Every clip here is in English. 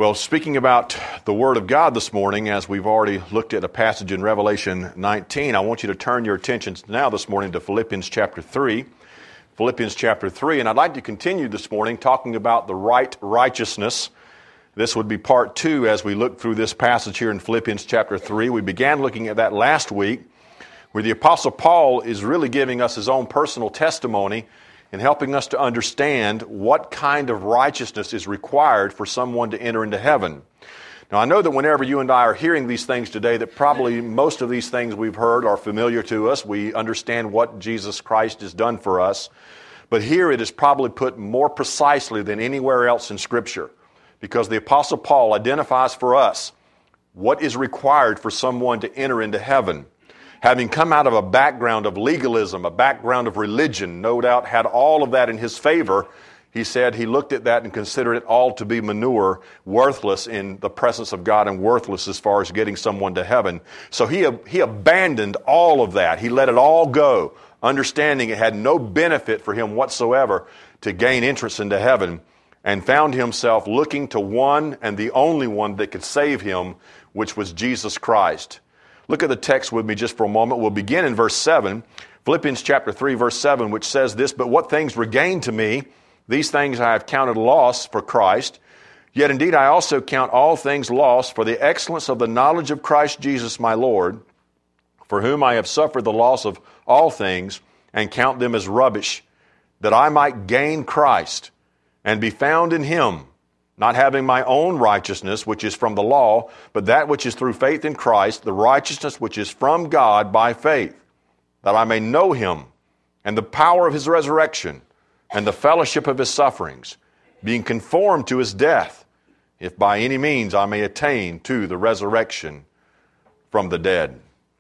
Well, speaking about the Word of God this morning, as we've already looked at a passage in Revelation 19, I want you to turn your attentions now this morning to Philippians chapter 3. Philippians chapter 3, and I'd like to continue this morning talking about the right righteousness. This would be part 2 as we look through this passage here in Philippians chapter 3. We began looking at that last week, where the Apostle Paul is really giving us his own personal testimony and helping us to understand what kind of righteousness is required for someone to enter into heaven. Now, I know that whenever you and I are hearing these things today, that probably most of these things we've heard are familiar to us. We understand what Jesus Christ has done for us. But here it is probably put more precisely than anywhere else in Scripture, because the Apostle Paul identifies for us what is required for someone to enter into heaven. Having come out of a background of legalism, a background of religion, no doubt had all of that in his favor, he said he looked at that and considered it all to be manure, worthless in the presence of God and worthless as far as getting someone to heaven. So he abandoned all of that. He let it all go, understanding it had no benefit for him whatsoever to gain entrance into heaven, and found himself looking to one and the only one that could save him, which was Jesus Christ. Look at the text with me just for a moment. We'll begin in verse 7, Philippians chapter 3, verse 7, which says this, "But what things were gained to me, these things I have counted loss for Christ. Yet indeed I also count all things loss for the excellence of the knowledge of Christ Jesus my Lord, for whom I have suffered the loss of all things, and count them as rubbish, that I might gain Christ, and be found in him, not having my own righteousness, which is from the law, but that which is through faith in Christ, the righteousness which is from God by faith, that I may know him, and the power of his resurrection, and the fellowship of his sufferings, being conformed to his death, if by any means I may attain to the resurrection from the dead."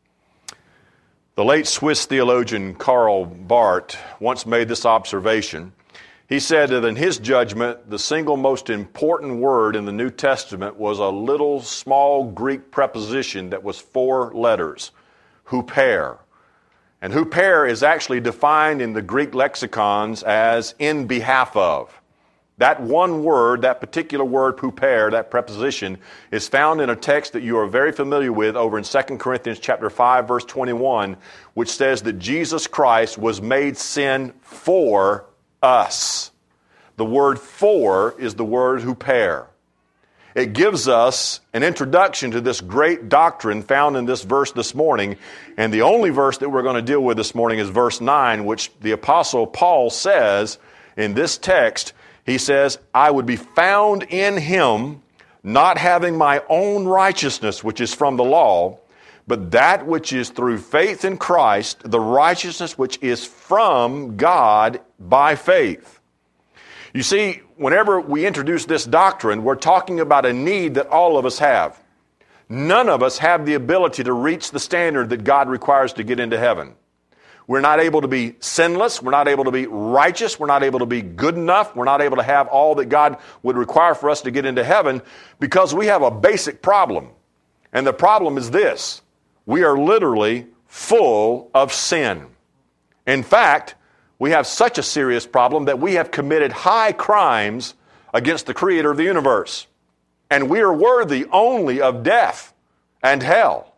The late Swiss theologian Karl Barth once made this observation. He said that in his judgment, the single most important word in the New Testament was a little small Greek preposition that was 4 letters, huper. And huper is actually defined in the Greek lexicons as in behalf of. That one word, that particular word, huper, that preposition, is found in a text that you are very familiar with over in 2 Corinthians chapter 5, verse 21, which says that Jesus Christ was made sin for us. The word "for" is the word huper. It gives us an introduction to this great doctrine found in this verse this morning, and the only verse that we're going to deal with this morning is verse 9, which the Apostle Paul says in this text. He says, "I would be found in him, not having my own righteousness, which is from the law, but that which is through faith in Christ, the righteousness which is from God by faith." You see, whenever we introduce this doctrine, we're talking about a need that all of us have. None of us have the ability to reach the standard that God requires to get into heaven. We're not able to be sinless. We're not able to be righteous. We're not able to be good enough. We're not able to have all that God would require for us to get into heaven, because we have a basic problem. And the problem is this: we are literally full of sin. In fact, we have such a serious problem that we have committed high crimes against the Creator of the universe. And we are worthy only of death and hell.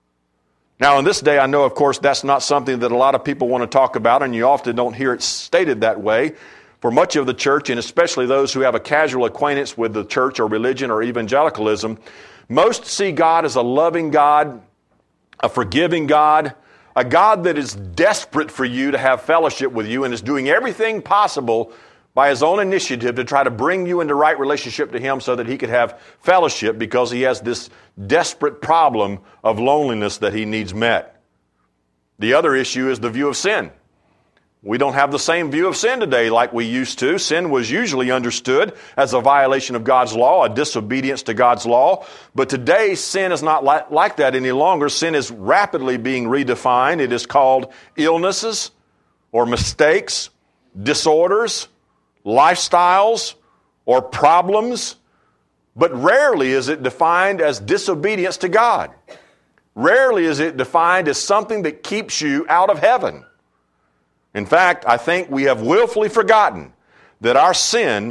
Now, in this day, I know, of course, that's not something that a lot of people want to talk about, and you often don't hear it stated that way. For much of the church, and especially those who have a casual acquaintance with the church or religion or evangelicalism, most see God as a loving God, a forgiving God, a God that is desperate for you to have fellowship with you and is doing everything possible by his own initiative to try to bring you into right relationship to him so that he could have fellowship, because he has this desperate problem of loneliness that he needs met. The other issue is the view of sin. We don't have the same view of sin today like we used to. Sin was usually understood as a violation of God's law, a disobedience to God's law. But today, sin is not like that any longer. Sin is rapidly being redefined. It is called illnesses or mistakes, disorders, lifestyles, or problems. But rarely is it defined as disobedience to God. Rarely is it defined as something that keeps you out of heaven. In fact, I think we have willfully forgotten that our sin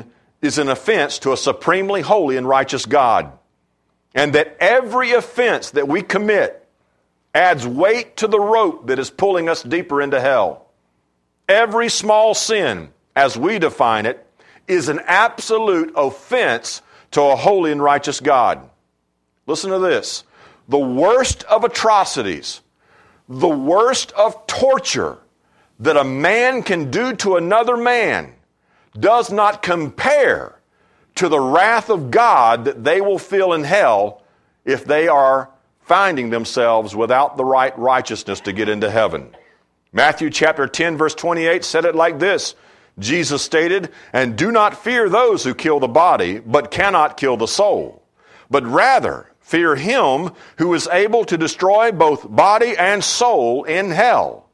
is an offense to a supremely holy and righteous God, and that every offense that we commit adds weight to the rope that is pulling us deeper into hell. Every small sin, as we define it, is an absolute offense to a holy and righteous God. Listen to this. The worst of atrocities, the worst of torture that a man can do to another man does not compare to the wrath of God that they will feel in hell if they are finding themselves without the right righteousness to get into heaven. Matthew chapter 10 verse 28 said it like this. Jesus stated, "And do not fear those who kill the body, but cannot kill the soul, but rather fear him who is able to destroy both body and soul in hell."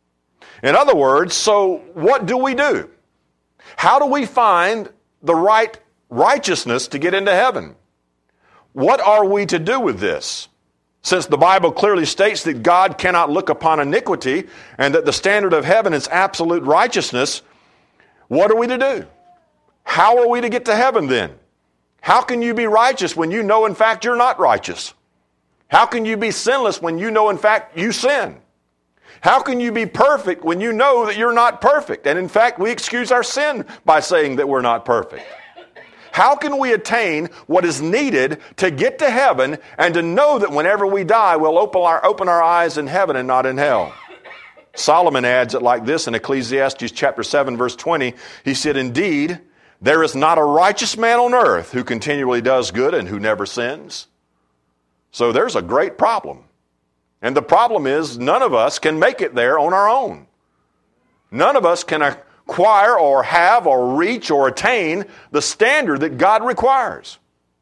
In other words, so what do? How do we find the right righteousness to get into heaven? What are we to do with this? Since the Bible clearly states that God cannot look upon iniquity and that the standard of heaven is absolute righteousness, what are we to do? How are we to get to heaven then? How can you be righteous when you know in fact you're not righteous? How can you be sinless when you know in fact you sin? How can you be perfect when you know that you're not perfect? And in fact, we excuse our sin by saying that we're not perfect. How can we attain what is needed to get to heaven and to know that whenever we die, we'll open our eyes in heaven and not in hell? Solomon adds it like this in Ecclesiastes chapter 7, verse 20. He said, "Indeed, there is not a righteous man on earth who continually does good and who never sins." So there's a great problem. And the problem is none of us can make it there on our own. None of us can acquire or have or reach or attain the standard that God requires.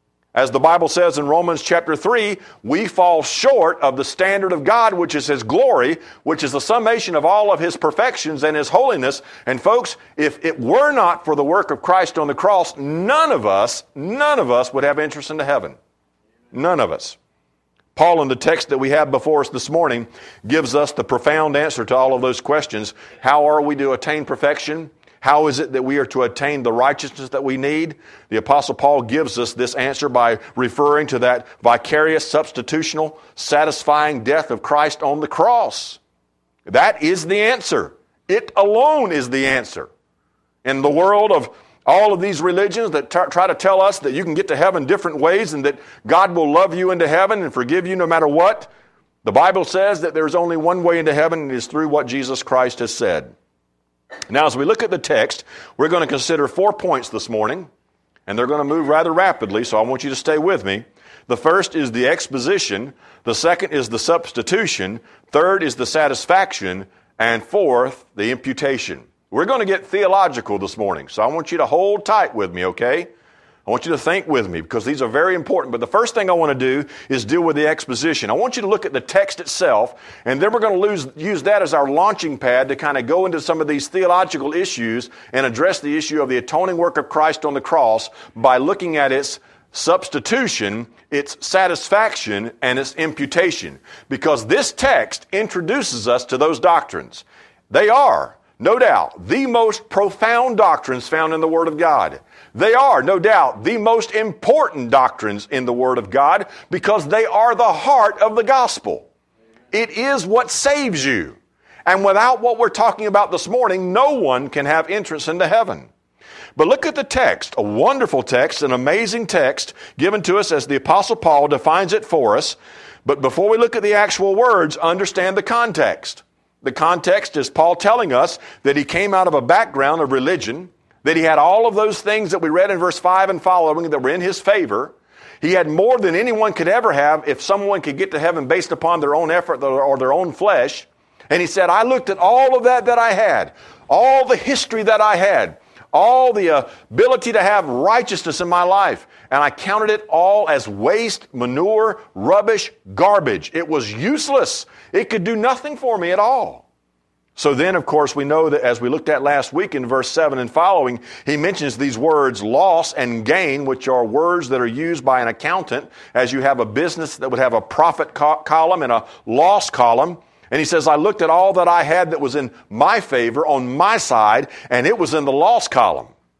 As the Bible says in Romans chapter 3, we fall short of the standard of God, which is His glory, which is the summation of all of His perfections and His holiness. And folks, if it were not for the work of Christ on the cross, none of us would have interest into heaven. None of us. Paul, in the text that we have before us this morning, gives us the profound answer to all of those questions. How are we to attain perfection? How is it that we are to attain the righteousness that we need? The Apostle Paul gives us this answer by referring to that vicarious, substitutional, satisfying death of Christ on the cross. That is the answer. It alone is the answer. In the world of all of these religions that try to tell us that you can get to heaven different ways and that God will love you into heaven and forgive you no matter what, the Bible says that there's only one way into heaven, and it is through what Jesus Christ has said. Now, as we look at the text, we're going to consider 4 points this morning, and they're going to move rather rapidly, so I want you to stay with me. The first is the exposition, the second is the substitution, third is the satisfaction, and fourth, the imputation. We're going to get theological this morning, so I want you to hold tight with me, okay? I want you to think with me because these are very important. But the first thing I want to do is deal with the exposition. I want you to look at the text itself, and then we're going to use that as our launching pad to kind of go into some of these theological issues and address the issue of the atoning work of Christ on the cross by looking at its substitution, its satisfaction, and its imputation. Because this text introduces us to those doctrines. They are, no doubt, the most profound doctrines found in the Word of God. They are, no doubt, the most important doctrines in the Word of God because they are the heart of the gospel. It is what saves you. And without what we're talking about this morning, no one can have entrance into heaven. But look at the text, a wonderful text, an amazing text given to us as the Apostle Paul defines it for us. But before we look at the actual words, understand the context. The context is Paul telling us that he came out of a background of religion, that he had all of those things that we read in verse 5 and following that were in his favor. He had more than anyone could ever have if someone could get to heaven based upon their own effort or their own flesh. And he said, I looked at all of that I had, all the history that I had, all the ability to have righteousness in my life, and I counted it all as waste, manure, rubbish, garbage. It was useless. It could do nothing for me at all. So then, of course, we know that as we looked at last week in verse 7 and following, he mentions these words loss and gain, which are words that are used by an accountant as you have a business that would have a profit column and a loss column. And he says, I looked at all that I had that was in my favor on my side, and it was in the loss column.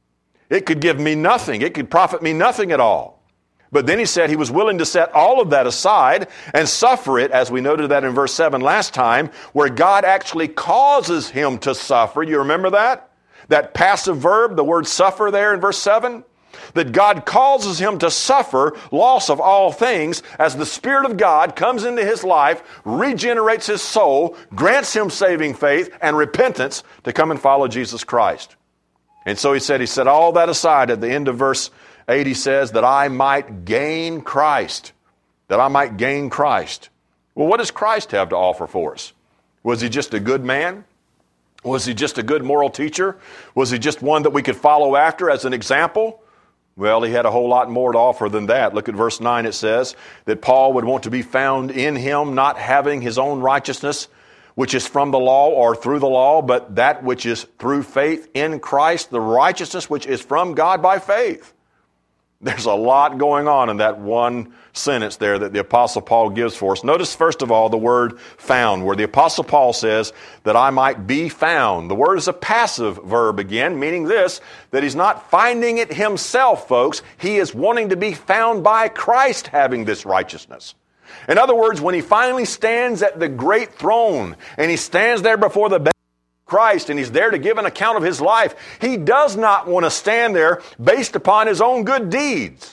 It could give me nothing. It could profit me nothing at all. But then he said he was willing to set all of that aside and suffer it, as we noted that in verse 7 last time, where God actually causes him to suffer. You remember that? That passive verb, the word suffer there in verse 7? That God causes him to suffer loss of all things as the Spirit of God comes into his life, regenerates his soul, grants him saving faith and repentance to come and follow Jesus Christ. And so he set all that aside. At the end of verse 8, he says, that I might gain Christ. That I might gain Christ. Well, what does Christ have to offer for us? Was he just a good man? Was he just a good moral teacher? Was he just one that we could follow after as an example? Well, he had a whole lot more to offer than that. Look at verse 9. It says that Paul would want to be found in him, not having his own righteousness, which is from the law or through the law, but that which is through faith in Christ, the righteousness which is from God by faith. There's a lot going on in that one sentence there that the Apostle Paul gives for us. Notice, first of all, the word found, where the Apostle Paul says that I might be found. The word is a passive verb again, meaning this, that he's not finding it himself, folks. He is wanting to be found by Christ having this righteousness. In other words, when he finally stands at the great throne and he stands there before the Christ and he's there to give an account of his life, he does not want to stand there based upon his own good deeds.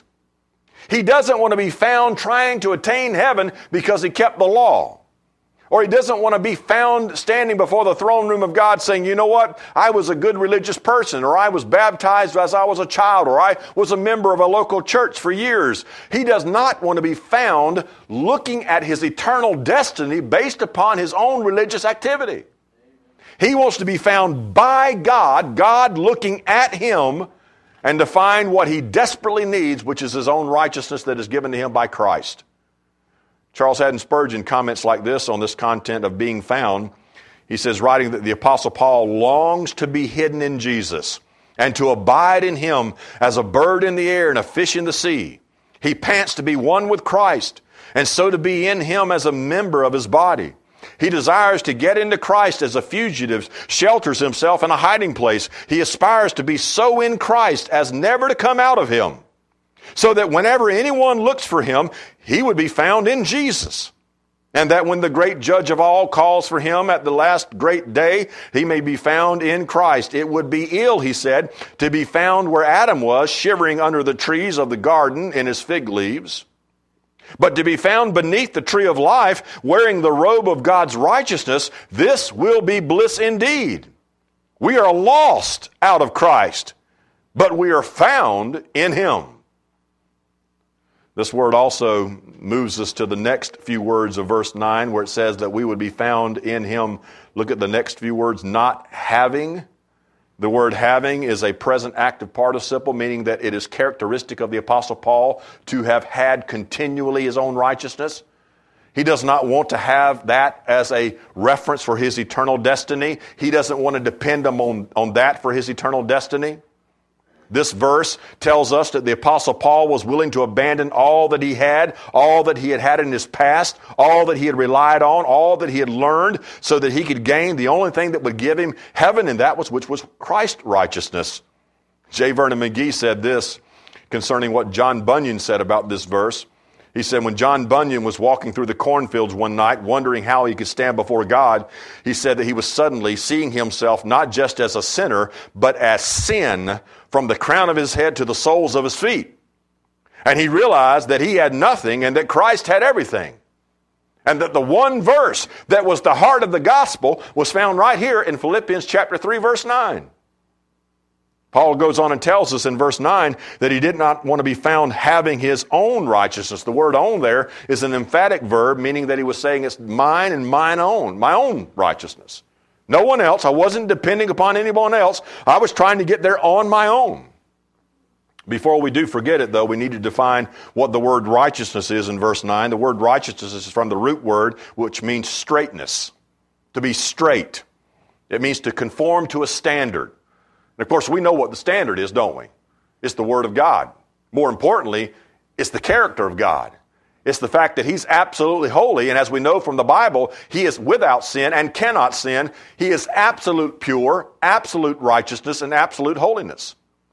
He doesn't want to be found trying to attain heaven because he kept the law. Or he doesn't want to be found standing before the throne room of God saying, you know what, I was a good religious person, or I was baptized as I was a child, or I was a member of a local church for years. He does not want to be found looking at his eternal destiny based upon his own religious activity. He wants to be found by God, God looking at him, and to find what he desperately needs, which is his own righteousness that is given to him by Christ. Charles Haddon Spurgeon comments like this on this content of being found. He says, writing that the Apostle Paul longs to be hidden in Jesus and to abide in him as a bird in the air and a fish in the sea. He pants to be one with Christ, and so to be in him as a member of his body. He desires to get into Christ as a fugitive shelters himself in a hiding place. He aspires to be so in Christ as never to come out of him, so that whenever anyone looks for him, he would be found in Jesus. And that when the great judge of all calls for him at the last great day, he may be found in Christ. It would be ill, he said, to be found where Adam was, shivering under the trees of the garden in his fig leaves. But to be found beneath the tree of life, wearing the robe of God's righteousness, this will be bliss indeed. We are lost out of Christ, but we are found in him. This word also moves us to the next few words of verse 9, where it says that we would be found in him. Look at the next few words, not having. The word having is a present active participle, meaning that it is characteristic of the Apostle Paul to have had continually his own righteousness. He does not want to have that as a reference for his eternal destiny. He doesn't want to depend on that for his eternal destiny. This verse tells us that the Apostle Paul was willing to abandon all that he had had in his past, all that he had relied on, all that he had learned, so that he could gain the only thing that would give him heaven, and that was which was Christ's righteousness. J. Vernon McGee said this concerning what John Bunyan said about this verse. He said, when John Bunyan was walking through the cornfields one night, wondering how he could stand before God, he said that he was suddenly seeing himself not just as a sinner, but as sin from the crown of his head to the soles of his feet. And he realized that he had nothing and that Christ had everything. And that the one verse that was the heart of the gospel was found right here in Philippians chapter 3, verse 9. Paul goes on and tells us in verse 9 that he did not want to be found having his own righteousness. The word own there is an emphatic verb, meaning that he was saying it's mine and mine own, my own righteousness. No one else. I wasn't depending upon anyone else. I was trying to get there on my own. Before we do forget it, though, we need to define what the word righteousness is in verse 9. The word righteousness is from the root word, which means straightness, to be straight. It means to conform to a standard. And of course, we know what the standard is, don't we? It's the Word of God. More importantly, it's the character of God. It's the fact that He's absolutely holy, and as we know from the Bible, He is without sin and cannot sin. He is absolute pure, absolute righteousness, and absolute holiness.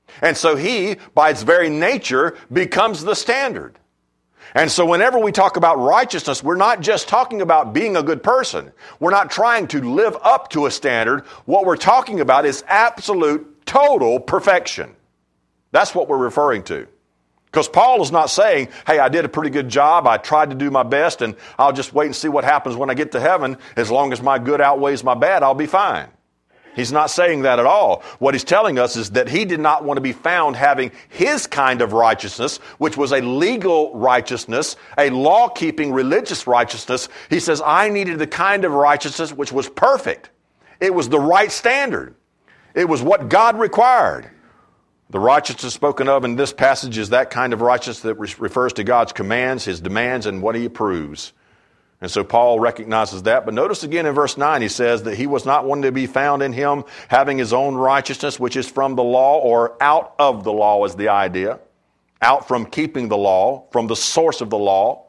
And so he, by its very nature, becomes the standard. And so whenever we talk about righteousness, we're not just talking about being a good person. We're not trying to live up to a standard. What we're talking about is absolute, total perfection. That's what we're referring to. Because Paul is not saying, hey, I did a pretty good job, I tried to do my best, and I'll just wait and see what happens when I get to heaven. As long as my good outweighs my bad, I'll be fine. He's not saying that at all. What he's telling us is that he did not want to be found having his kind of righteousness, which was a legal righteousness, a law-keeping religious righteousness. He says, I needed the kind of righteousness which was perfect. It was the right standard. It was what God required. The righteousness spoken of in this passage is that kind of righteousness that refers to God's commands, his demands, and what he approves. And so Paul recognizes that. But notice again in verse 9, he says that he was not one to be found in him having his own righteousness, which is from the law, or out of the law is the idea. Out from keeping the law, from the source of the law.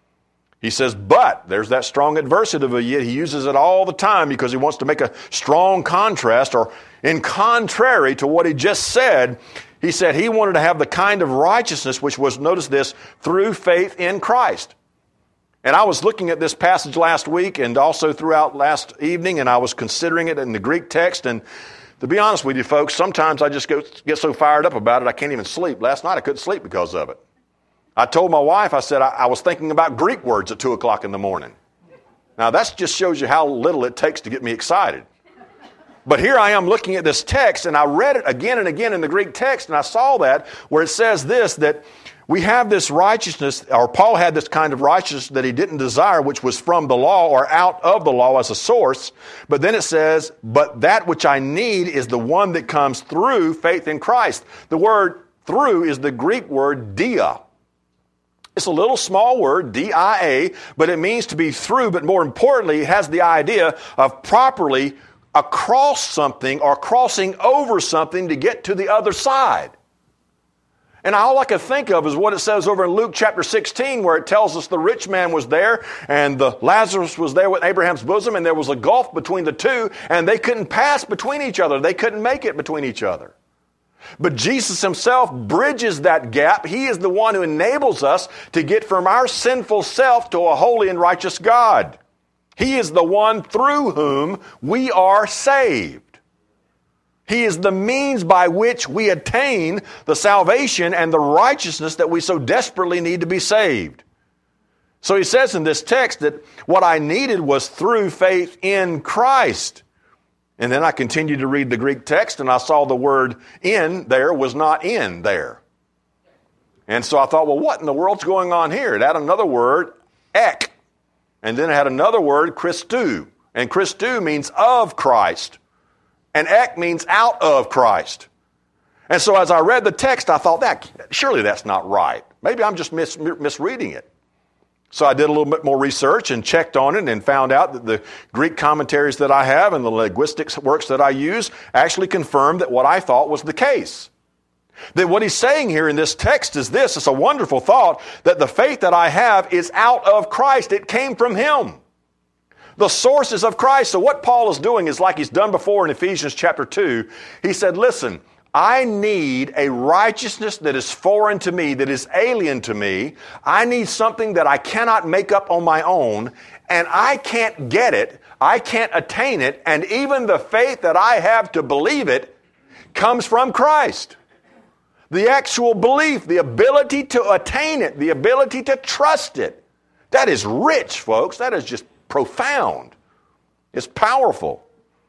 He says, but, there's that strong adversative, yet he uses it all the time because he wants to make a strong contrast, or in contrary to what he just said, he said he wanted to have the kind of righteousness which was, notice this, through faith in Christ. And I was looking at this passage last week and also throughout last evening, and I was considering it in the Greek text. And to be honest with you folks, sometimes I just get so fired up about it I can't even sleep. Last night I couldn't sleep because of it. I told my wife, I said I was thinking about Greek words at 2 o'clock in the morning. Now that just shows you how little it takes to get me excited. But here I am looking at this text, and I read it again and again in the Greek text, and I saw that where it says this, that we have this righteousness, or Paul had this kind of righteousness that he didn't desire, which was from the law or out of the law as a source. But then it says, but that which I need is the one that comes through faith in Christ. The word through is the Greek word dia. It's a little small word, D-I-A, but it means to be through, but more importantly, it has the idea of properly across something or crossing over something to get to the other side. And all I could think of is what it says over in Luke chapter 16, where it tells us the rich man was there and the Lazarus was there with Abraham's bosom, and there was a gulf between the two, and they couldn't pass between each other. They couldn't make it between each other. But Jesus himself bridges that gap. He is the one who enables us to get from our sinful self to a holy and righteous God. He is the one through whom we are saved. He is the means by which we attain the salvation and the righteousness that we so desperately need to be saved. So he says in this text that what I needed was through faith in Christ. And then I continued to read the Greek text, and I saw the word in there was not in there. And so I thought, well, what in the world's going on here? It had another word, ek. And then it had another word, Christou. And Christou means of Christ. And ek means out of Christ. And so as I read the text, I thought, surely that's not right. Maybe I'm just misreading it. So I did a little bit more research and checked on it and found out that the Greek commentaries that I have and the linguistics works that I use actually confirmed that what I thought was the case. That what he's saying here in this text is this, it's a wonderful thought, that the faith that I have is out of Christ. It came from him. The source is of Christ. So what Paul is doing is like he's done before in Ephesians chapter 2. He said, listen, I need a righteousness that is foreign to me, that is alien to me. I need something that I cannot make up on my own, and I can't get it. I can't attain it, and even the faith that I have to believe it comes from Christ. The actual belief, the ability to attain it, the ability to trust it. That is rich, folks. That is just profound. It's powerful.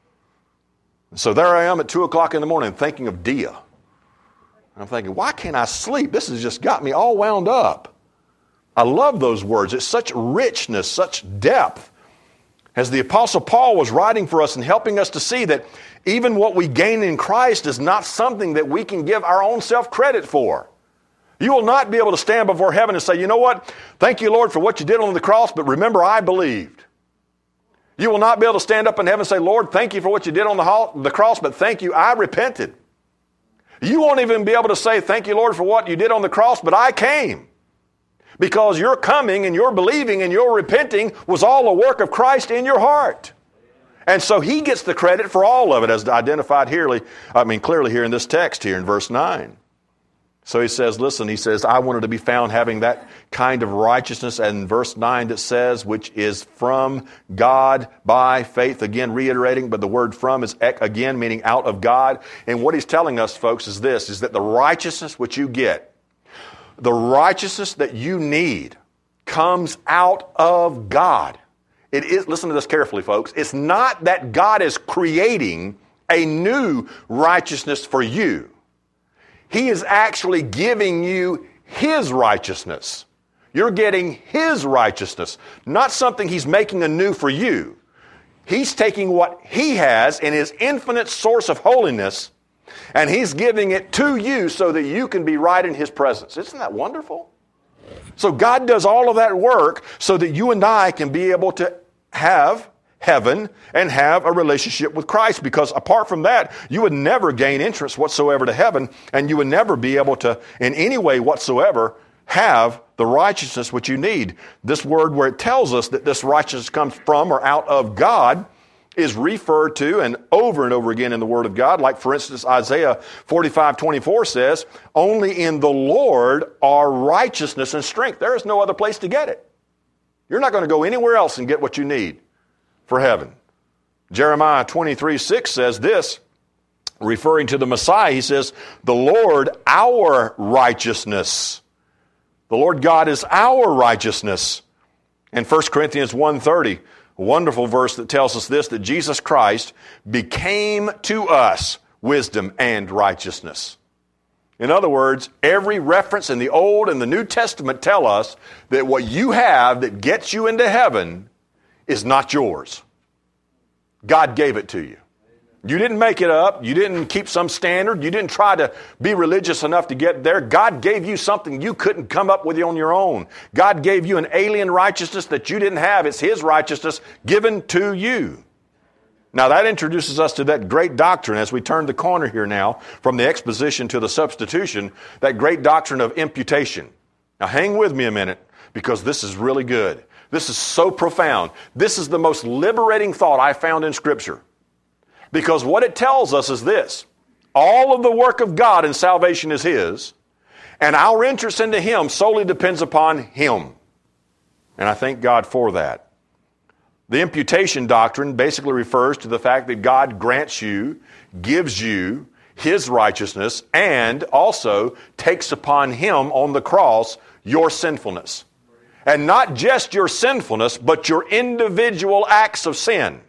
So there I am at 2 o'clock in the morning thinking of dia. I'm thinking, why can't I sleep? This has just got me all wound up. I love those words. It's such richness, such depth. As the Apostle Paul was writing for us and helping us to see that even what we gain in Christ is not something that we can give our own self credit for. You will not be able to stand before heaven and say, you know what? Thank you, Lord, for what you did on the cross, but remember, I believed. You will not be able to stand up in heaven and say, Lord, thank you for what you did on the cross, but thank you, I repented. You won't even be able to say, thank you, Lord, for what you did on the cross, but I came. Because your coming and your believing and your repenting was all a work of Christ in your heart. And so he gets the credit for all of it, as identified clearly here in this text here in verse 9. So he says, listen, he says, I wanted to be found having that kind of righteousness. And in verse 9 that says, which is from God by faith. Again, reiterating, but the word from is again, meaning out of God. And what he's telling us, folks, is this, is that the righteousness which you get, the righteousness that you need, comes out of God. It is, listen to this carefully, folks. It's not that God is creating a new righteousness for you. He is actually giving you His righteousness. You're getting His righteousness, not something He's making anew for you. He's taking what He has in His infinite source of holiness, and He's giving it to you so that you can be right in His presence. Isn't that wonderful? So God does all of that work so that you and I can be able to have heaven and have a relationship with Christ, because apart from that, you would never gain entrance whatsoever to heaven, and you would never be able to, in any way whatsoever, have the righteousness which you need. This word where it tells us that this righteousness comes from or out of God is referred to and over again in the Word of God. Like, for instance, Isaiah 45:24 says, only in the Lord are righteousness and strength. There is no other place to get it. You're not going to go anywhere else and get what you need for heaven. Jeremiah 23:6 says this, referring to the Messiah. He says, the Lord, our righteousness. The Lord God is our righteousness. And 1 Corinthians 1:30, a wonderful verse that tells us this, that Jesus Christ became to us wisdom and righteousness. In other words, every reference in the Old and the New Testament tell us that what you have that gets you into heaven is not yours. God gave it to you. You didn't make it up. You didn't keep some standard. You didn't try to be religious enough to get there. God gave you something you couldn't come up with on your own. God gave you an alien righteousness that you didn't have. It's His righteousness given to you. Now that introduces us to that great doctrine as we turn the corner here now from the exposition to the substitution, that great doctrine of imputation. Now hang with me a minute, because this is really good. This is so profound. This is the most liberating thought I found in Scripture. Because what it tells us is this: all of the work of God in salvation is His, and our interest into Him solely depends upon Him. And I thank God for that. The imputation doctrine basically refers to the fact that God grants you, gives you His righteousness, and also takes upon Him on the cross your sinfulness. And not just your sinfulness, but your individual acts of sin.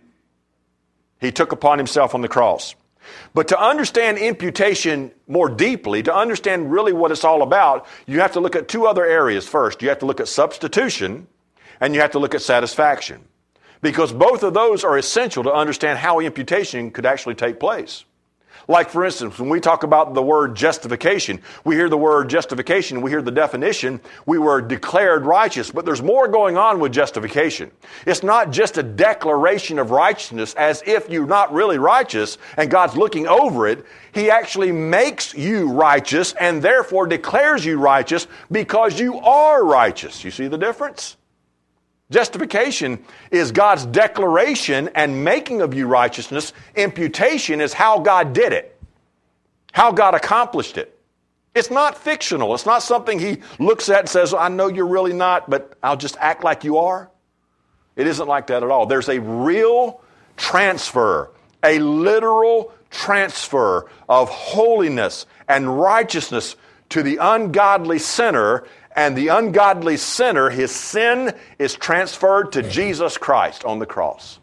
He took upon Himself on the cross. But to understand imputation more deeply, to understand really what it's all about, you have to look at two other areas first. You have to look at substitution, and you have to look at satisfaction. Because both of those are essential to understand how imputation could actually take place. Like, for instance, when we talk about the word justification, we hear the word justification, we hear the definition, we were declared righteous. But there's more going on with justification. It's not just a declaration of righteousness as if you're not really righteous and God's looking over it. He actually makes you righteous and therefore declares you righteous because you are righteous. You see the difference? Justification is God's declaration and making of you righteousness. Imputation is how God did it, how God accomplished it. It's not fictional. It's not something He looks at and says, I know you're really not, but I'll just act like you are. It isn't like that at all. There's a real transfer, a literal transfer of holiness and righteousness to the ungodly sinner. And the ungodly sinner, his sin is transferred to Jesus Christ on the cross.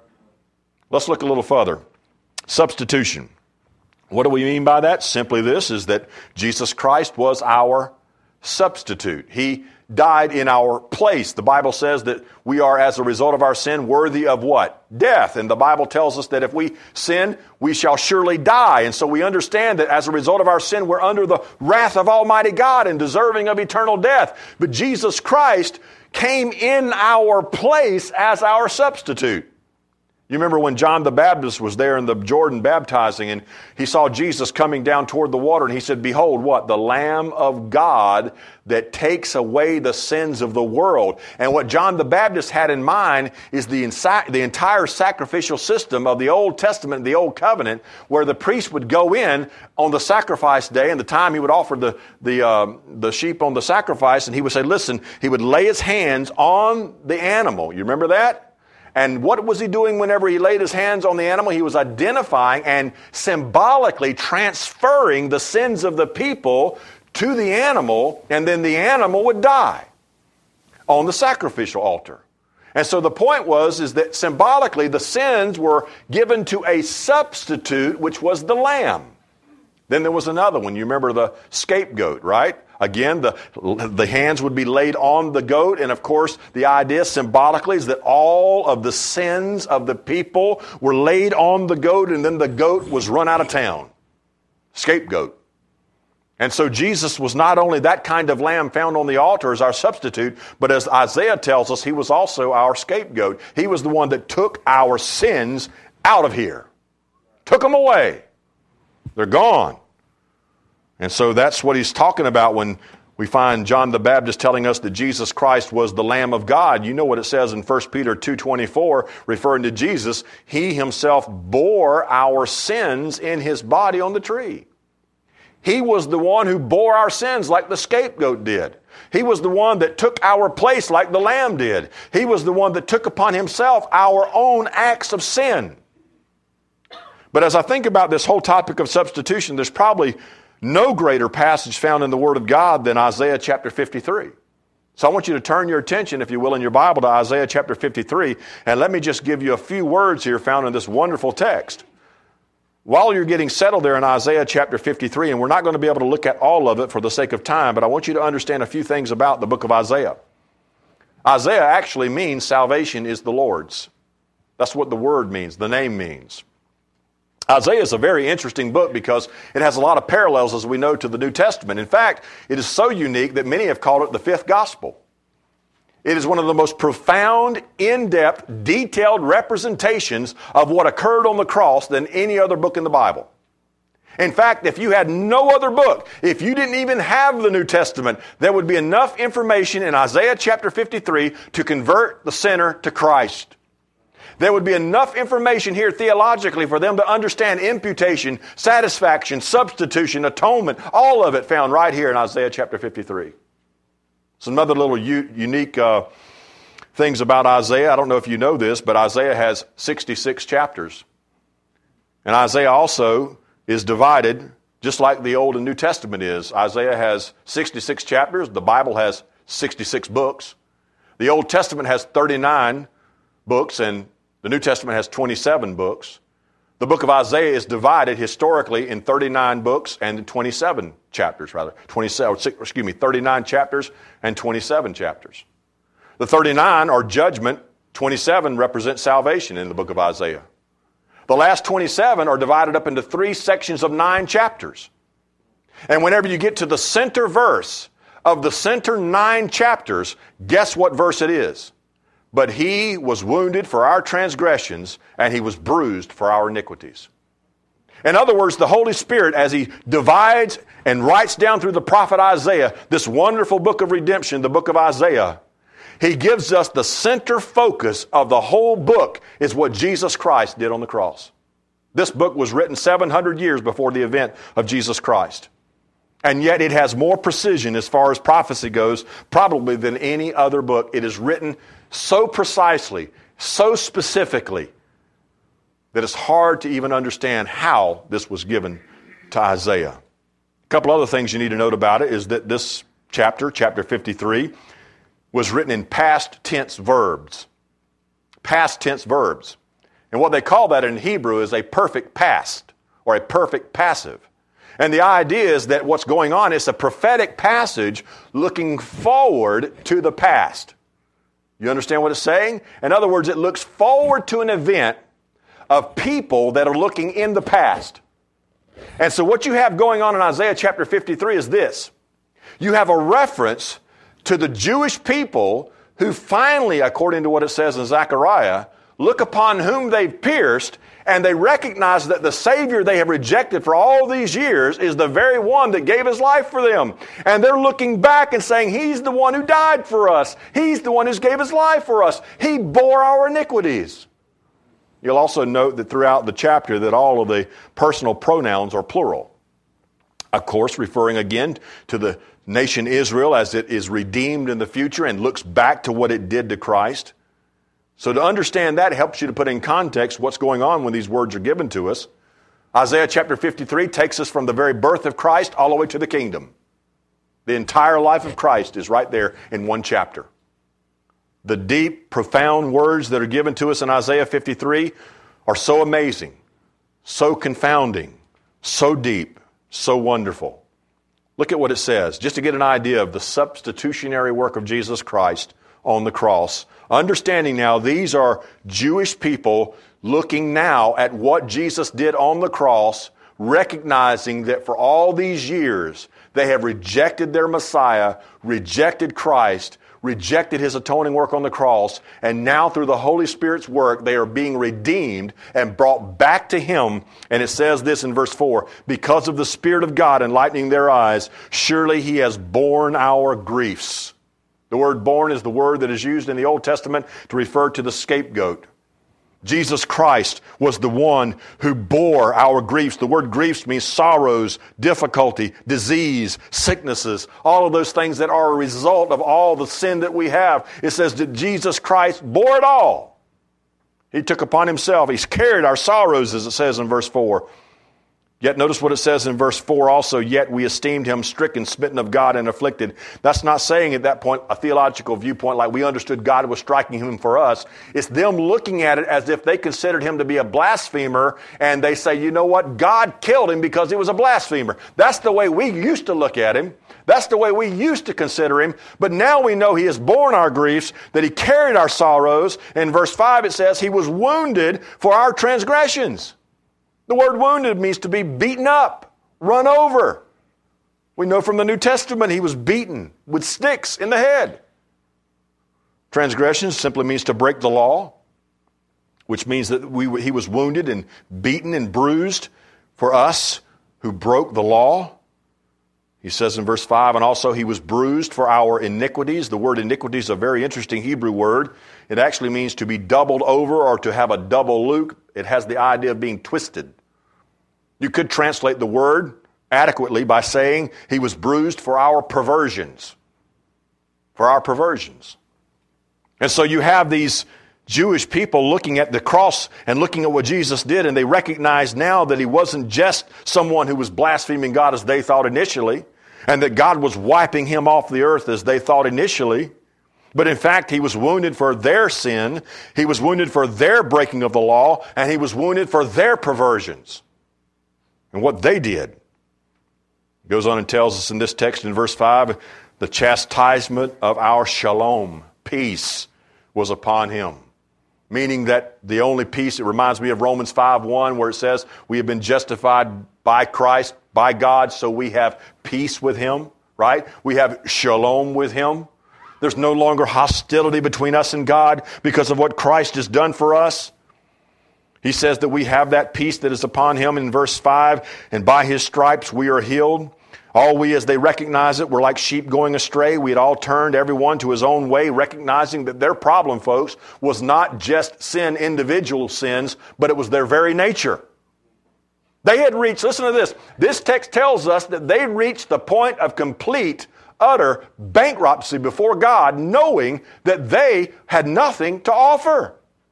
Let's look a little further. Substitution. What do we mean by that? Simply this, is that Jesus Christ was our substitute. He died in our place. The Bible says that we are, as a result of our sin, worthy of what? Death. And the Bible tells us that if we sin, we shall surely die. And so we understand that as a result of our sin, we're under the wrath of Almighty God and deserving of eternal death. But Jesus Christ came in our place as our substitute. You remember when John the Baptist was there in the Jordan baptizing, and he saw Jesus coming down toward the water, and he said, behold, what? The Lamb of God that takes away the sins of the world. And what John the Baptist had in mind is the entire sacrificial system of the Old Testament, the Old Covenant, where the priest would go in on the sacrifice day, and the time he would offer the sheep on the sacrifice, and he would say, listen, he would lay his hands on the animal. You remember that? And what was he doing whenever he laid his hands on the animal? He was identifying and symbolically transferring the sins of the people to the animal, and then the animal would die on the sacrificial altar. And so the point is that symbolically the sins were given to a substitute, which was the lamb. Then there was another one. You remember the scapegoat, right? Again, the hands would be laid on the goat, and of course, the idea symbolically is that all of the sins of the people were laid on the goat, and then the goat was run out of town. Scapegoat. And so Jesus was not only that kind of lamb found on the altar as our substitute, but as Isaiah tells us, he was also our scapegoat. He was the one that took our sins out of here. Took them away. They're gone. And so that's what he's talking about when we find John the Baptist telling us that Jesus Christ was the Lamb of God. You know what it says in 1 Peter 2:24, referring to Jesus, he himself bore our sins in his body on the tree. He was the one who bore our sins like the scapegoat did. He was the one that took our place like the lamb did. He was the one that took upon himself our own acts of sin. But as I think about this whole topic of substitution, there's probably no greater passage found in the Word of God than Isaiah chapter 53. So I want you to turn your attention, if you will, in your Bible to Isaiah chapter 53, and let me just give you a few words here found in this wonderful text. While you're getting settled there in Isaiah chapter 53, and we're not going to be able to look at all of it for the sake of time, but I want you to understand a few things about the book of Isaiah. Isaiah actually means salvation is the Lord's. That's what the word means, the name means. Isaiah is a very interesting book because it has a lot of parallels, as we know, to the New Testament. In fact, it is so unique that many have called it the fifth gospel. It is one of the most profound, in-depth, detailed representations of what occurred on the cross than any other book in the Bible. In fact, if you had no other book, if you didn't even have the New Testament, there would be enough information in Isaiah chapter 53 to convert the sinner to Christ. There would be enough information here theologically for them to understand imputation, satisfaction, substitution, atonement, all of it found right here in Isaiah chapter 53. Some other little unique things about Isaiah. I don't know if you know this, but Isaiah has 66 chapters. And Isaiah also is divided, just like the Old and New Testament is. Isaiah has 66 chapters. The Bible has 66 books. The Old Testament has 39 books, and the New Testament has 27 books. The book of Isaiah is divided historically in 39 books and 27 chapters, 39 chapters and 27 chapters. The 39 are judgment, 27 represent salvation in the book of Isaiah. The last 27 are divided up into 3 sections of 9 chapters. And whenever you get to the center verse of the center 9 chapters, guess what verse it is? But he was wounded for our transgressions, and he was bruised for our iniquities. In other words, the Holy Spirit, as he divides and writes down through the prophet Isaiah, this wonderful book of redemption, the book of Isaiah, he gives us the center focus of the whole book is what Jesus Christ did on the cross. This book was written 700 years before the event of Jesus Christ. And yet it has more precision as far as prophecy goes, probably than any other book. It is written so precisely, so specifically, that it's hard to even understand how this was given to Isaiah. A couple other things you need to note about it is that this chapter 53, was written in past tense verbs. Past tense verbs. And what they call that in Hebrew is a perfect past or a perfect passive. And the idea is that what's going on is a prophetic passage looking forward to the past. You understand what it's saying? In other words, it looks forward to an event of people that are looking in the past. And so what you have going on in Isaiah chapter 53 is this. You have a reference to the Jewish people who finally, according to what it says in Zechariah, look upon whom they've pierced, and they recognize that the Savior they have rejected for all these years is the very one that gave his life for them. And they're looking back and saying, he's the one who died for us. He's the one who gave his life for us. He bore our iniquities. You'll also note that throughout the chapter that all of the personal pronouns are plural. Of course, referring again to the nation Israel as it is redeemed in the future and looks back to what it did to Christ. So to understand that helps you to put in context what's going on when these words are given to us. Isaiah chapter 53 takes us from the very birth of Christ all the way to the kingdom. The entire life of Christ is right there in one chapter. The deep, profound words that are given to us in Isaiah 53 are so amazing, so confounding, so deep, so wonderful. Look at what it says, just to get an idea of the substitutionary work of Jesus Christ on the cross. Understanding now, these are Jewish people looking now at what Jesus did on the cross, recognizing that for all these years, they have rejected their Messiah, rejected Christ, rejected his atoning work on the cross, and now through the Holy Spirit's work, they are being redeemed and brought back to him. And it says this in verse 4, because of the Spirit of God enlightening their eyes, surely he has borne our griefs. The word borne is the word that is used in the Old Testament to refer to the scapegoat. Jesus Christ was the one who bore our griefs. The word griefs means sorrows, difficulty, disease, sicknesses, all of those things that are a result of all the sin that we have. It says that Jesus Christ bore it all. He took upon himself. He's carried our sorrows, as it says in verse 4. Yet notice what it says in verse 4 also, yet we esteemed him stricken, smitten of God, and afflicted. That's not saying at that point a theological viewpoint like we understood God was striking him for us. It's them looking at it as if they considered him to be a blasphemer, and they say, you know what, God killed him because he was a blasphemer. That's the way we used to look at him. That's the way we used to consider him. But now we know he has borne our griefs, that he carried our sorrows. In verse 5 it says, he was wounded for our transgressions. The word wounded means to be beaten up, run over. We know from the New Testament he was beaten with sticks in the head. Transgression simply means to break the law, which means that he was wounded and beaten and bruised for us who broke the law. He says in verse 5, and also he was bruised for our iniquities. The word iniquity is a very interesting Hebrew word. It actually means to be doubled over or to have a double loop. It has the idea of being twisted. You could translate the word adequately by saying he was bruised for our perversions. For our perversions. And so you have these Jewish people looking at the cross and looking at what Jesus did, and they recognize now that he wasn't just someone who was blaspheming God as they thought initially, and that God was wiping him off the earth as they thought initially. But in fact, he was wounded for their sin, he was wounded for their breaking of the law, and he was wounded for their perversions and what they did. He goes on and tells us in this text in verse 5, the chastisement of our shalom, peace, was upon him. Meaning that the only peace, it reminds me of Romans 5:1, where it says, we have been justified by Christ, by God, so we have peace with him, right? We have shalom with him. There's no longer hostility between us and God because of what Christ has done for us. He says that we have that peace that is upon him in verse 5, and by his stripes we are healed. All we, as they recognize it, were like sheep going astray. We had all turned everyone to his own way, recognizing that their problem, folks, was not just sin, individual sins, but it was their very nature. They had reached, listen to this, this text tells us that they reached the point of complete, utter bankruptcy before God, knowing that they had nothing to offer.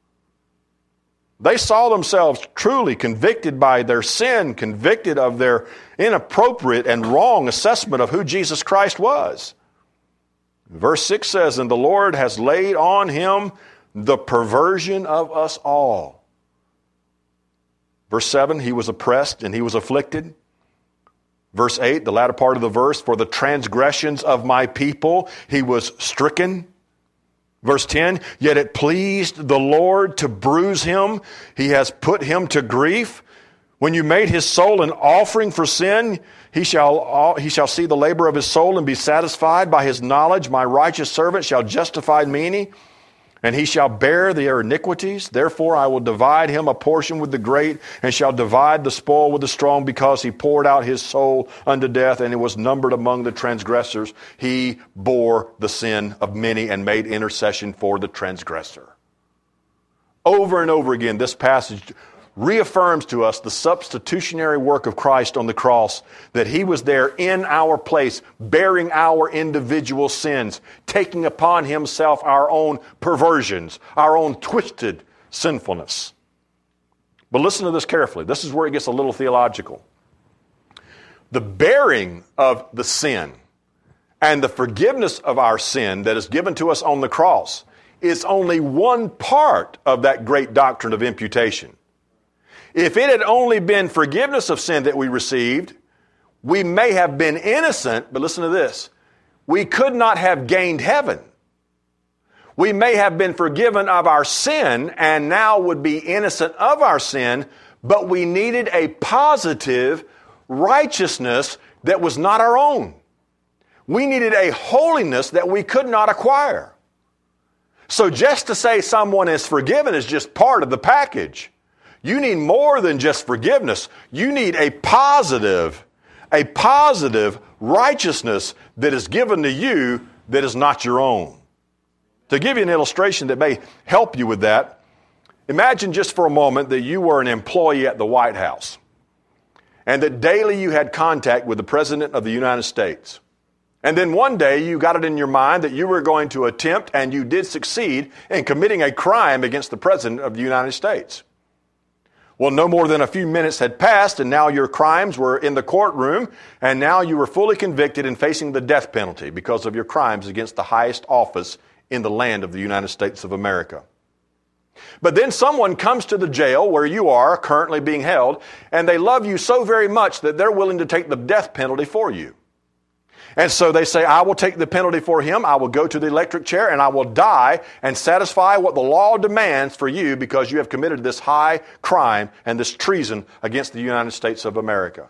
They saw themselves truly convicted by their sin, convicted of their inappropriate and wrong assessment of who Jesus Christ was. Verse 6 says, and the Lord has laid on him the perversion of us all. Verse 7, he was oppressed and he was afflicted. Verse 8, the latter part of the verse, for the transgressions of my people he was stricken. Verse 10, yet it pleased the Lord to bruise him. He has put him to grief. When you made his soul an offering for sin, he shall see the labor of his soul and be satisfied. By his knowledge, my righteous servant shall justify many, and he shall bear their iniquities. Therefore I will divide him a portion with the great, and shall divide the spoil with the strong, because he poured out his soul unto death, and it was numbered among the transgressors. He bore the sin of many and made intercession for the transgressor. Over and over again, this passage reaffirms to us the substitutionary work of Christ on the cross, that he was there in our place, bearing our individual sins, taking upon himself our own perversions, our own twisted sinfulness. But listen to this carefully. This is where it gets a little theological. The bearing of the sin and the forgiveness of our sin that is given to us on the cross is only one part of that great doctrine of imputation. If it had only been forgiveness of sin that we received, we may have been innocent, but listen to this. We could not have gained heaven. We may have been forgiven of our sin and now would be innocent of our sin, but we needed a positive righteousness that was not our own. We needed a holiness that we could not acquire. So just to say someone is forgiven is just part of the package. You need more than just forgiveness. You need a positive righteousness that is given to you that is not your own. To give you an illustration that may help you with that, imagine just for a moment that you were an employee at the White House and that daily you had contact with the President of the United States. And then one day you got it in your mind that you were going to attempt, and you did succeed, in committing a crime against the President of the United States. Well, no more than a few minutes had passed, and now your crimes were in the courtroom, and now you were fully convicted and facing the death penalty because of your crimes against the highest office in the land of the United States of America. But then someone comes to the jail where you are currently being held, and they love you so very much that they're willing to take the death penalty for you. And so they say, I will take the penalty for him. I will go to the electric chair and I will die and satisfy what the law demands for you, because you have committed this high crime and this treason against the United States of America.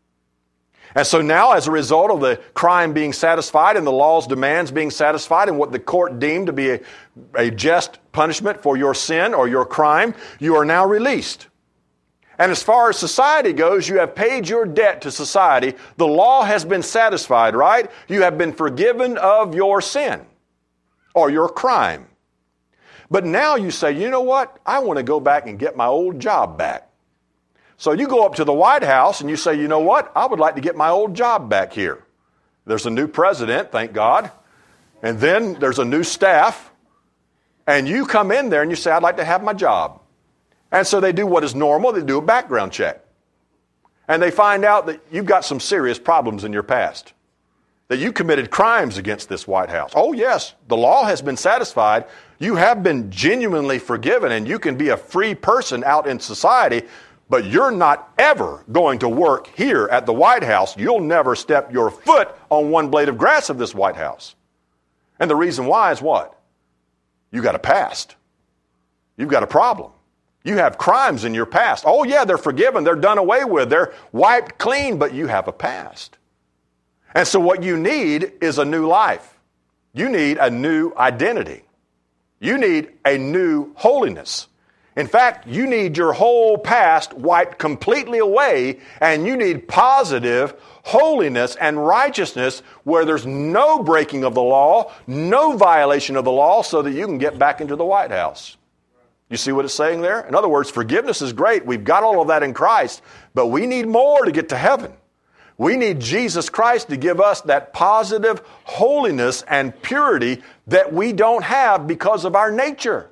And so now, as a result of the crime being satisfied and the law's demands being satisfied and what the court deemed to be a just punishment for your sin or your crime, you are now released. And as far as society goes, you have paid your debt to society. The law has been satisfied, right? You have been forgiven of your sin or your crime. But now you say, you know what? I want to go back and get my old job back. So you go up to the White House and you say, you know what? I would like to get my old job back here. There's a new president, thank God. And then there's a new staff. And you come in there and you say, I'd like to have my job. And so they do what is normal. They do a background check. And they find out that you've got some serious problems in your past, that you committed crimes against this White House. Oh, yes, the law has been satisfied. You have been genuinely forgiven, and you can be a free person out in society, but you're not ever going to work here at the White House. You'll never step your foot on one blade of grass of this White House. And the reason why is what? You got a past. You've got a problem. You have crimes in your past. Oh, yeah, they're forgiven. They're done away with. They're wiped clean, but you have a past. And so what you need is a new life. You need a new identity. You need a new holiness. In fact, you need your whole past wiped completely away, and you need positive holiness and righteousness where there's no breaking of the law, no violation of the law, so that you can get back into the White House. You see what it's saying there? In other words, forgiveness is great. We've got all of that in Christ, but we need more to get to heaven. We need Jesus Christ to give us that positive holiness and purity that we don't have because of our nature.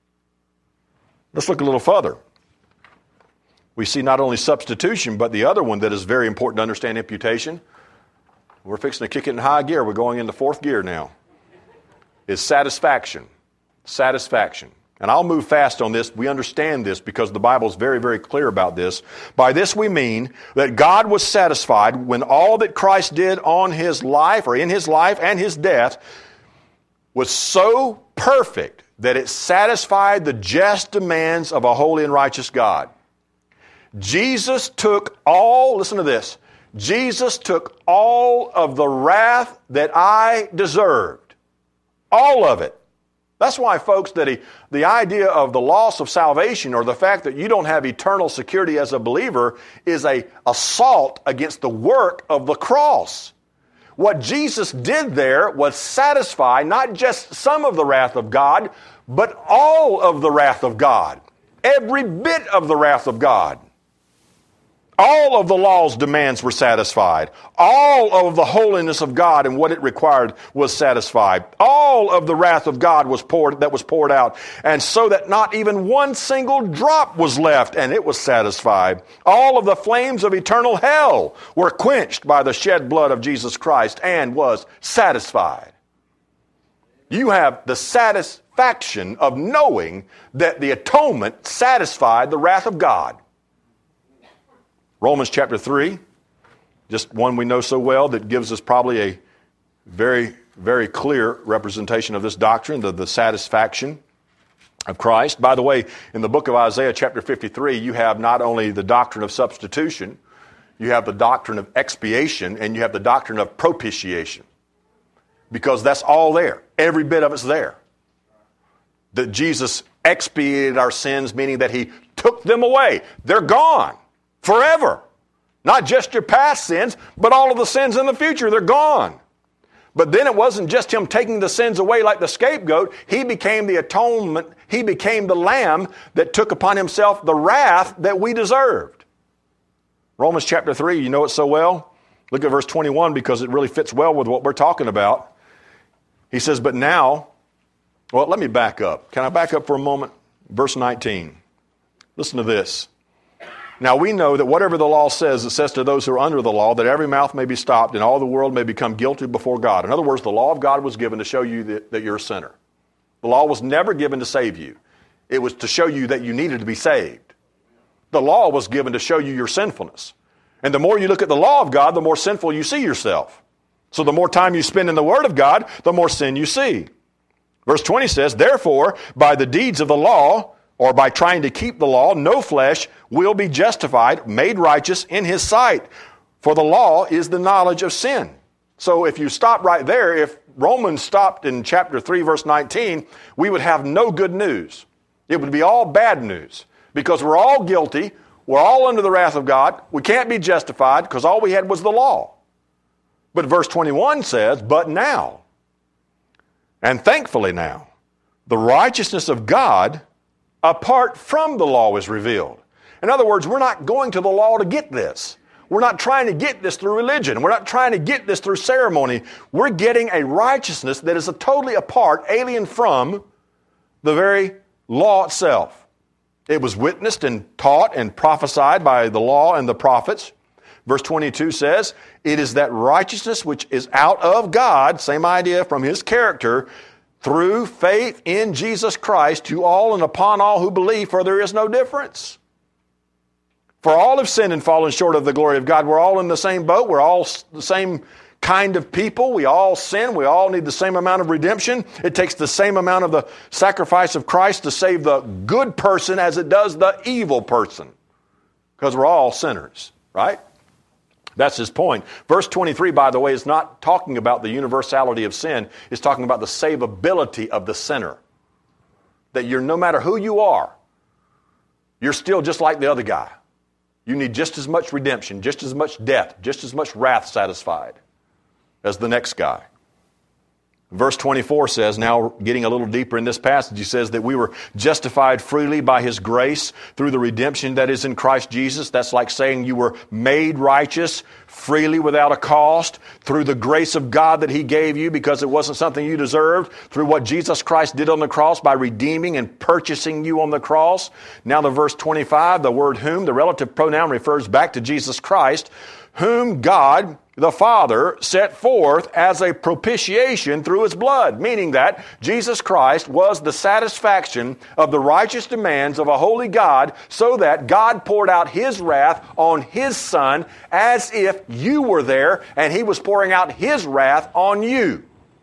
Let's look a little further. We see not only substitution, but the other one that is very important to understand, imputation. We're fixing to kick it in high gear. We're going into fourth gear now. Is satisfaction. Satisfaction. And I'll move fast on this. We understand this because the Bible is very, very clear about this. By this we mean that God was satisfied when all that Christ did on his life or in his life and his death was so perfect that it satisfied the just demands of a holy and righteous God. Jesus took all, listen to this, Jesus took all of the wrath that I deserved, all of it, That's why, folks, that the idea of the loss of salvation or the fact that you don't have eternal security as a believer is an assault against the work of the cross. What Jesus did there was satisfy not just some of the wrath of God, but all of the wrath of God. Every bit of the wrath of God. All of the law's demands were satisfied. All of the holiness of God and what it required was satisfied. All of the wrath of God was poured out, and so that not even one single drop was left, and it was satisfied. All of the flames of eternal hell were quenched by the shed blood of Jesus Christ and was satisfied. You have the satisfaction of knowing that the atonement satisfied the wrath of God. Romans chapter 3, just one we know so well that gives us probably a very, very clear representation of this doctrine, the satisfaction of Christ. By the way, in the book of Isaiah chapter 53, you have not only the doctrine of substitution, you have the doctrine of expiation, and you have the doctrine of propitiation. Because that's all there. Every bit of it's there. That Jesus expiated our sins, meaning that He took them away. They're gone. Forever. Not just your past sins, but all of the sins in the future. They're gone. But then it wasn't just Him taking the sins away like the scapegoat. He became the atonement. He became the lamb that took upon Himself the wrath that we deserved. Romans chapter 3, you know it so well. Look at verse 21 because it really fits well with what we're talking about. He says, but now, well, let me back up. Can I back up for a moment? Verse 19. Listen to this. Now we know that whatever the law says, it says to those who are under the law, that every mouth may be stopped and all the world may become guilty before God. In other words, the law of God was given to show you that you're a sinner. The law was never given to save you. It was to show you that you needed to be saved. The law was given to show you your sinfulness. And the more you look at the law of God, the more sinful you see yourself. So the more time you spend in the Word of God, the more sin you see. Verse 20 says, therefore, by the deeds of the law, or by trying to keep the law, no flesh will be justified, made righteous in His sight. For the law is the knowledge of sin. So if you stop right there, if Romans stopped in chapter 3, verse 19, we would have no good news. It would be all bad news. Because we're all guilty, we're all under the wrath of God, we can't be justified because all we had was the law. But verse 21 says, but now, and thankfully now, the righteousness of God apart from the law is revealed. In other words, we're not going to the law to get this. We're not trying to get this through religion. We're not trying to get this through ceremony. We're getting a righteousness that is totally apart, alien from the very law itself. It was witnessed and taught and prophesied by the law and the prophets. Verse 22 says, it is that righteousness which is out of God, same idea from His character, through faith in Jesus Christ to all and upon all who believe, for there is no difference. For all have sinned and fallen short of the glory of God. We're all in the same boat. We're all the same kind of people. We all sin. We all need the same amount of redemption. It takes the same amount of the sacrifice of Christ to save the good person as it does the evil person. Because we're all sinners, right? That's his point. Verse 23, by the way, is not talking about the universality of sin. It's talking about the savability of the sinner. That you're, no matter who you are, you're still just like the other guy. You need just as much redemption, just as much death, just as much wrath satisfied as the next guy. Verse 24 says, now getting a little deeper in this passage, he says that we were justified freely by His grace through the redemption that is in Christ Jesus. That's like saying you were made righteous freely without a cost through the grace of God that He gave you because it wasn't something you deserved, through what Jesus Christ did on the cross by redeeming and purchasing you on the cross. Now the verse 25, the word whom, the relative pronoun refers back to Jesus Christ, whom God the Father set forth as a propitiation through His blood, meaning that Jesus Christ was the satisfaction of the righteous demands of a holy God, so that God poured out His wrath on His Son as if you were there and He was pouring out His wrath on you.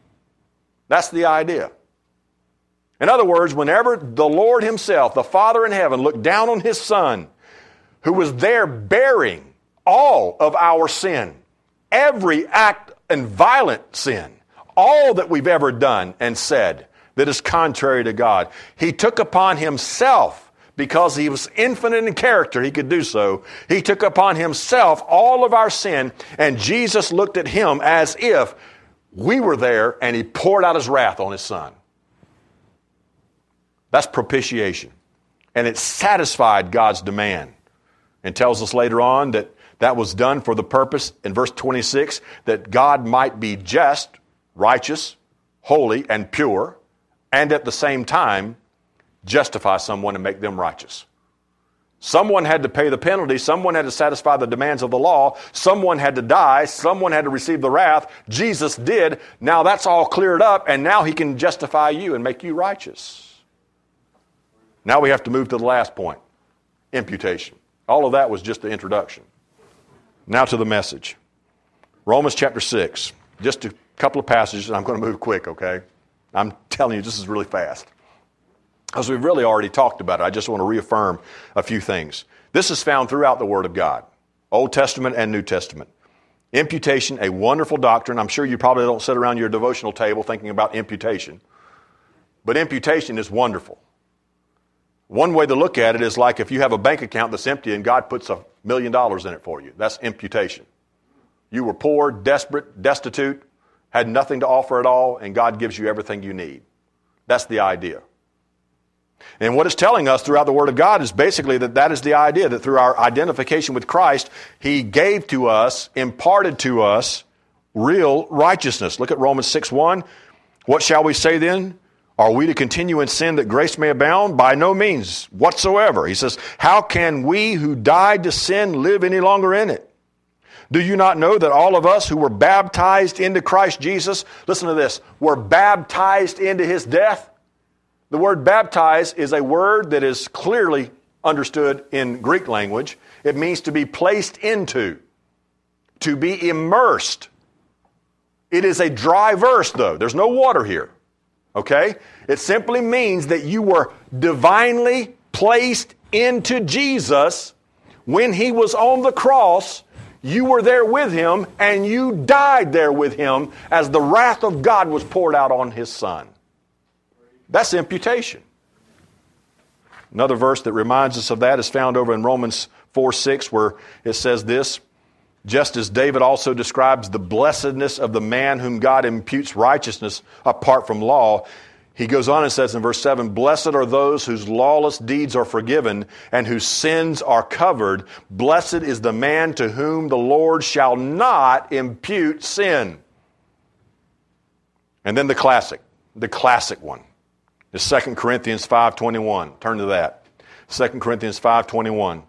That's the idea. In other words, whenever the Lord Himself, the Father in heaven, looked down on His Son, who was there bearing all of our sin, every act and violent sin, all that we've ever done and said, that is contrary to God. He took upon himself, because he was infinite in character, he could do so. He took upon himself all of our sin, and Jesus looked at him as if we were there, and he poured out his wrath on his son. That's propitiation. And it satisfied God's demand. And tells us later on that that was done for the purpose, in verse 26, that God might be just, righteous, holy, and pure, and at the same time, justify someone and make them righteous. Someone had to pay the penalty. Someone had to satisfy the demands of the law. Someone had to die. Someone had to receive the wrath. Jesus did. Now that's all cleared up, and now he can justify you and make you righteous. Now we have to move to the last point, imputation. All of that was just the introduction. Now to the message. Romans chapter 6. Just a couple of passages, and I'm going to move quick, okay? I'm telling you, this is really fast. As we've really already talked about it, I just want to reaffirm a few things. This is found throughout the Word of God, Old Testament and New Testament. Imputation, a wonderful doctrine. I'm sure you probably don't sit around your devotional table thinking about imputation. But imputation is wonderful. One way to look at it is like if you have a bank account that's empty and God puts $1 million in it for you. That's imputation. You were poor, desperate, destitute, had nothing to offer at all, and God gives you everything you need. That's the idea. And what it's telling us throughout the Word of God is basically that is the idea, that through our identification with Christ, He gave to us, imparted to us, real righteousness. Look at Romans 6:1. What shall we say then? Are we to continue in sin that grace may abound? By no means whatsoever. He says, how can we who died to sin live any longer in it? Do you not know that all of us who were baptized into Christ Jesus, listen to this, were baptized into His death? The word baptize is a word that is clearly understood in Greek language. It means to be placed into, to be immersed. It is a dry verse, though. There's no water here. Okay? It simply means that you were divinely placed into Jesus when He was on the cross. You were there with Him, and you died there with Him as the wrath of God was poured out on His Son. That's imputation. Another verse that reminds us of that is found over in Romans 4:6, where it says this, just as David also describes the blessedness of the man whom God imputes righteousness apart from law, he goes on and says in verse 7, blessed are those whose lawless deeds are forgiven and whose sins are covered. Blessed is the man to whom the Lord shall not impute sin. And then the classic one. It's 2 Corinthians 5:21. Turn to that. 2 Corinthians 5:21.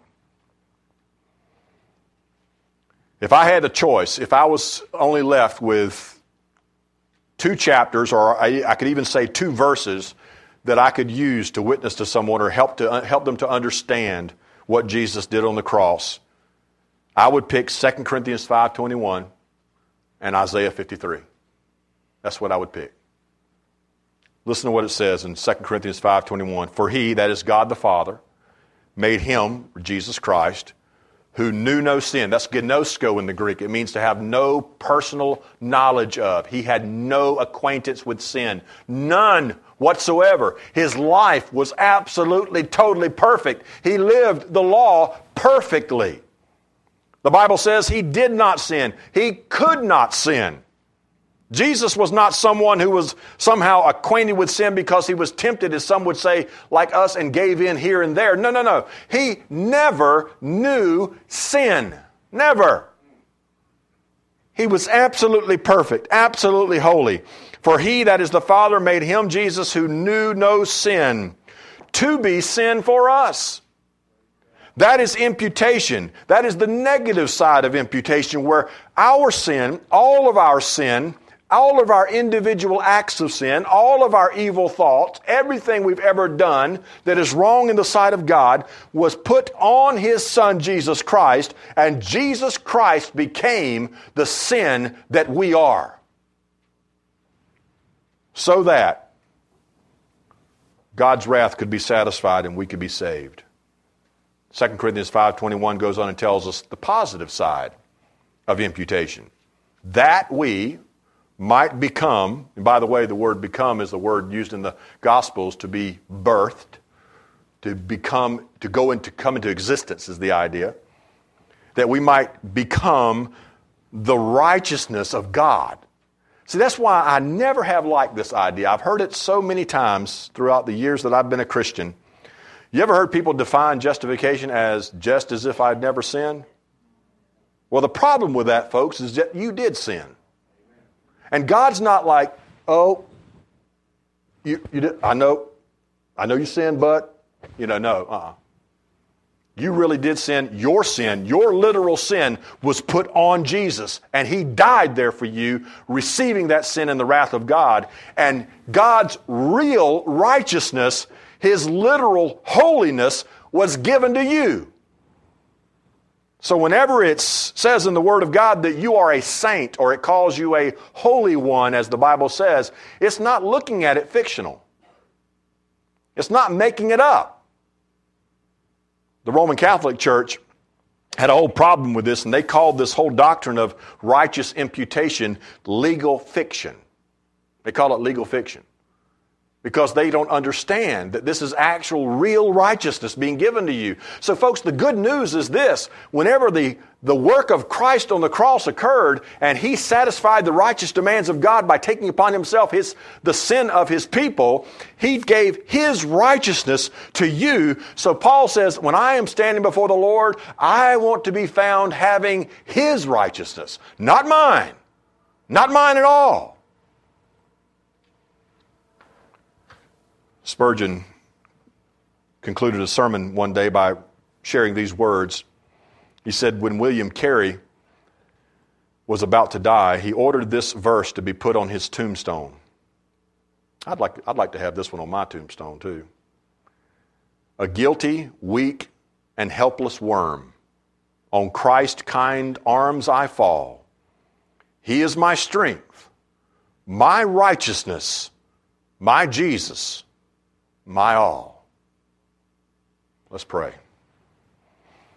If I had a choice, if I was only left with 2 chapters, or I could even say 2 verses that I could use to witness to someone or help them to understand what Jesus did on the cross, I would pick 2 Corinthians 5:21 and Isaiah 53. That's what I would pick. Listen to what it says in 2 Corinthians 5:21. For He, that is God the Father, made Him, Jesus Christ, who knew no sin. That's gnosko in the Greek. It means to have no personal knowledge of. He had no acquaintance with sin. None whatsoever. His life was absolutely, totally perfect. He lived the law perfectly. The Bible says He did not sin. He could not sin. Jesus was not someone who was somehow acquainted with sin because He was tempted, as some would say, like us, and gave in here and there. No. He never knew sin. Never. He was absolutely perfect, absolutely holy. For He, that is the Father, made Him, Jesus, who knew no sin, to be sin for us. That is imputation. That is the negative side of imputation, where our sin, all of our individual acts of sin, all of our evil thoughts, everything we've ever done that is wrong in the sight of God was put on His Son, Jesus Christ, and Jesus Christ became the sin that we are. So that God's wrath could be satisfied and we could be saved. 2 Corinthians 5:21 goes on and tells us the positive side of imputation. That we might become, and by the way, the word become is the word used in the Gospels to be birthed, to become, to go into, come into existence is the idea, that we might become the righteousness of God. See, that's why I never have liked this idea. I've heard it so many times throughout the years that I've been a Christian. You ever heard people define justification as just as if I'd never sinned? Well, the problem with that, folks, is that you did sin. And God's not like, oh, you did, I know you sinned, but, no. You really did sin. Your literal sin was put on Jesus. And He died there for you, receiving that sin and the wrath of God. And God's real righteousness, His literal holiness, was given to you. So whenever it says in the Word of God that you are a saint, or it calls you a holy one, as the Bible says, it's not looking at it fictional. It's not making it up. The Roman Catholic Church had a whole problem with this, and they called this whole doctrine of righteous imputation legal fiction. They call it legal fiction because they don't understand that this is actual real righteousness being given to you. So folks, the good news is this: whenever the work of Christ on the cross occurred and He satisfied the righteous demands of God by taking upon Himself the sin of His people, He gave His righteousness to you. So Paul says, when I am standing before the Lord, I want to be found having His righteousness, not mine. Not mine at all. Spurgeon concluded a sermon one day by sharing these words. He said, when William Carey was about to die, he ordered this verse to be put on his tombstone. I'd like to have this one on my tombstone too. A guilty, weak, and helpless worm, on Christ's kind arms I fall. He is my strength, my righteousness, my Jesus, my all. Let's pray.